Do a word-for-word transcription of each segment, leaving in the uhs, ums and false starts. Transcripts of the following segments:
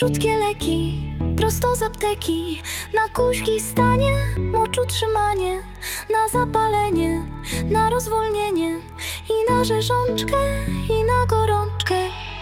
Świeżutkie leki, prosto z apteki. Na kuźki stanie, moczu trzymanie. Na zapalenie, na rozwolnienie. I na rzeżączkę, i na gorączkę.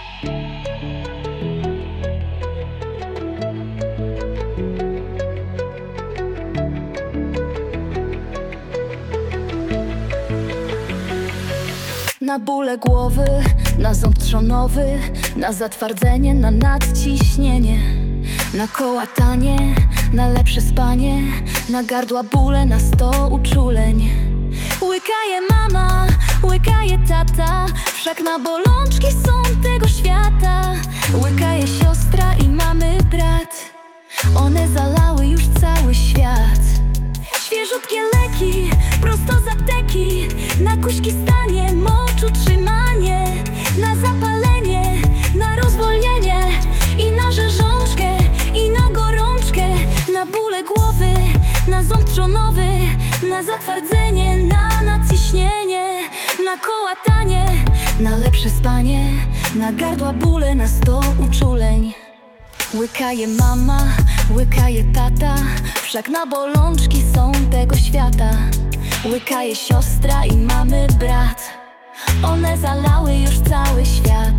Na bóle głowy, na ząb trzonowy, na zatwardzenie, na nadciśnienie, na kołatanie, na lepsze spanie, na gardła bóle, na sto uczuleń. Łykaje mama, łykaje tata, wszak na bolączki są tego świata. Łykaje siostra i mamy brat, one zalały już cały świat. Świeżutkie leki, prosto z apteki. Na kuźki stanie, moczu trzymanie. Na zapalenie, na rozwolnienie. I na rzeżączkę, i na gorączkę. Na bóle głowy, na ząb trzonowy. Na zatwardzenie, na nadciśnienie. Na kołatanie, na lepsze spanie. Na gardła bóle, na sto uczuleń. Łykaje mama, łykaje tata, wszak na bolączki są tego świata. Łykaje siostra i mamy brat, one zalały już cały świat.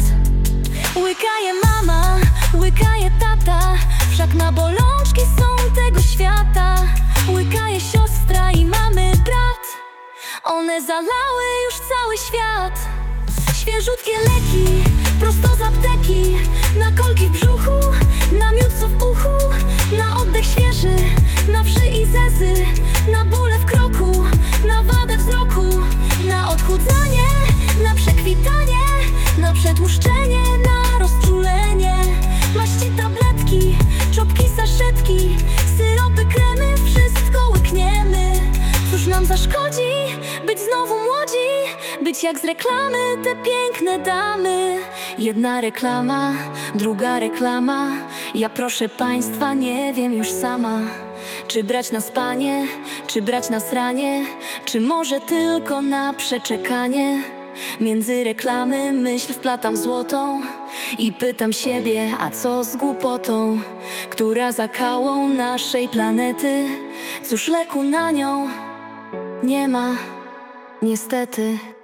Łykaje mama, łykaje tata, wszak na bolączki są tego świata. Łykaje siostra i mamy brat, one zalały już cały świat. Świeżutkie leki, prosto z apteki. Na kolki w brzuchu, na miód co w uchu. Na oddech świeży, na wszy i zezy. Na bóle w kroku, na wadę wzroku. Na odchudzanie, na przekwitanie. Na przetłuszczenie, na rozczulenie. Maści, tabletki, czopki, saszetki. Syropy, kremy, wszystko łykniemy. Cóż nam zaszkodzi być znowu młodzi? Być jak z reklamy te piękne damy. Jedna reklama, druga reklama. Ja proszę państwa, nie wiem już sama, czy brać na spanie, czy brać na sranie, czy może tylko na przeczekanie. Między reklamy myśl wplatam złotą i pytam siebie, a co z głupotą, która zakałą naszej planety? Cóż leku na nią nie ma, niestety.